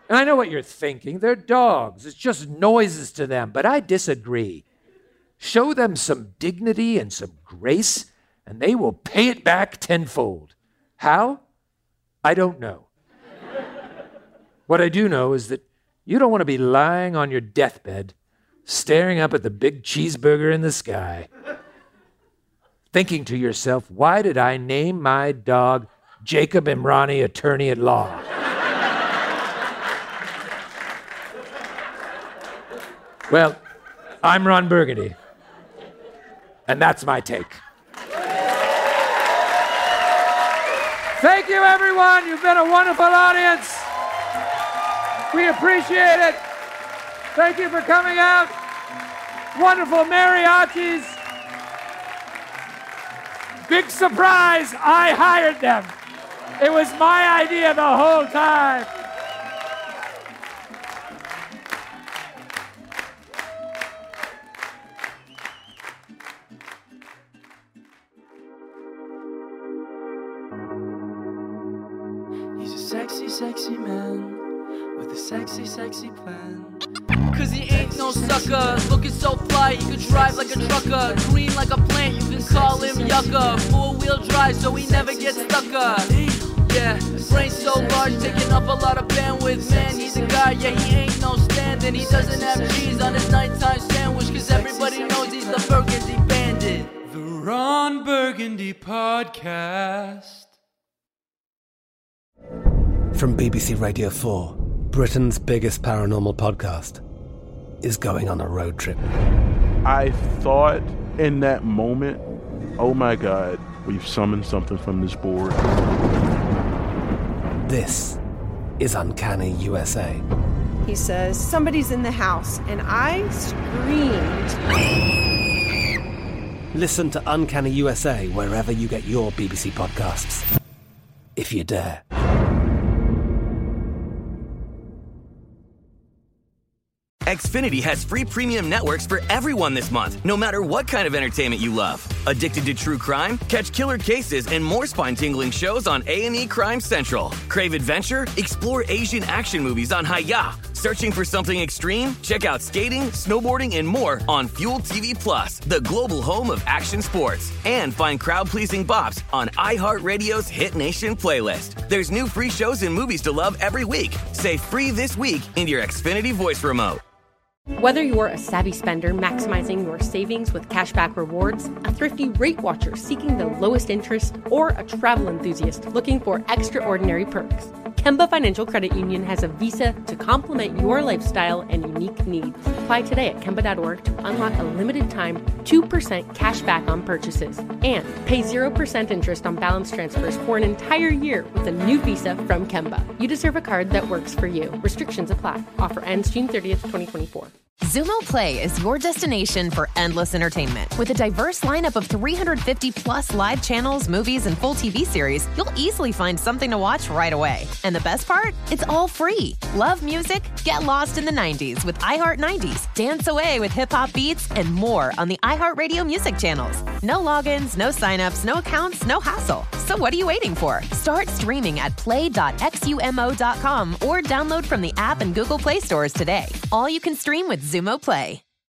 And I know what you're thinking. They're dogs. It's just noises to them. But I disagree. Show them some dignity and some grace, and they will pay it back tenfold. How? I don't know. What I do know is that you don't want to be lying on your deathbed, staring up at the big cheeseburger in the sky, thinking to yourself, why did I name my dog Jacob Imrani, attorney at law? Well, I'm Ron Burgundy, and that's my take. Thank you, everyone. You've been a wonderful audience. We appreciate it. Thank you for coming out. Wonderful mariachis. Big surprise, I hired them. It was my idea the whole time. He's a sexy, sexy man with a sexy, sexy plan. Cause he ain't no sucker, looking so fly, he could drive like a trucker. Green like a plant, you can call him yucca. Four-wheel drive so he never gets stucker. Yeah, brain so large, taking up a lot of bandwidth. Man, he's a guy, yeah, he ain't no stand-in. He doesn't have cheese on his nighttime sandwich, cause everybody knows he's the Burgundy Bandit. The Ron Burgundy Podcast. From B B C Radio four, Britain's biggest paranormal podcast is going on a road trip. I thought in that moment, oh my God, we've summoned something from this board. This is Uncanny U S A. He says, somebody's in the house, and I screamed. Listen to Uncanny U S A wherever you get your B B C podcasts, if you dare. Xfinity has free premium networks for everyone this month, no matter what kind of entertainment you love. Addicted to true crime? Catch killer cases and more spine-tingling shows on A and E Crime Central. Crave adventure? Explore Asian action movies on Hi-Ya. Searching for something extreme? Check out skating, snowboarding, and more on Fuel T V Plus, the global home of action sports. And find crowd-pleasing bops on iHeartRadio's Hit Nation playlist. There's new free shows and movies to love every week. Say free this week in your Xfinity voice remote. Whether you're a savvy spender maximizing your savings with cashback rewards, a thrifty rate watcher seeking the lowest interest, or a travel enthusiast looking for extraordinary perks, Kemba Financial Credit Union has a visa to complement your lifestyle and unique needs. Apply today at Kemba dot org to unlock a limited-time two percent cash back on purchases and pay zero percent interest on balance transfers for an entire year with a new visa from Kemba. You deserve a card that works for you. Restrictions apply. Offer ends June thirtieth, twenty twenty-four. Xumo Play is your destination for endless entertainment. With a diverse lineup of three hundred fifty plus live channels, movies, and full T V series, you'll easily find something to watch right away. And the best part? It's all free. Love music? Get lost in the nineties with iHeart nineties. Dance away with hip-hop beats and more on the iHeartRadio music channels. No logins, no signups, no accounts, no hassle. So what are you waiting for? Start streaming at play dot xumo dot com or download from the app and Google Play stores today. All you can stream with Xumo Play.